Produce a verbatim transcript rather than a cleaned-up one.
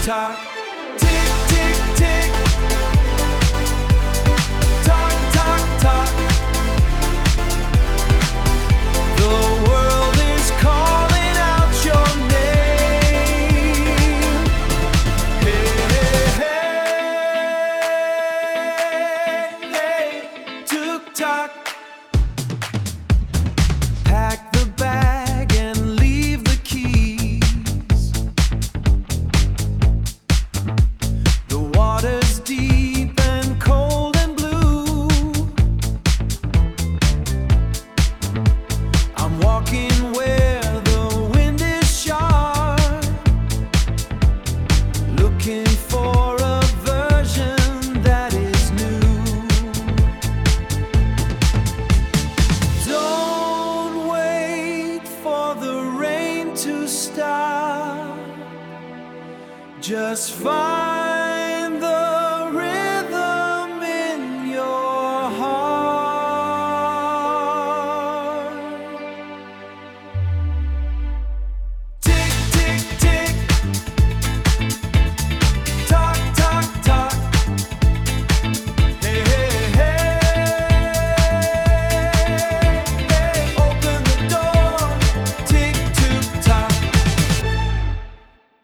tock, tick, tick, tick. Tock, tock, tock. The world is calling out your name. Hey, hey, hey, hey. Took tock. Pack the bag and leave the keys. The water's deep and cold and blue. I'm walking where the wind is sharp, looking for a version that is new. Don't wait for the rain to stop, just find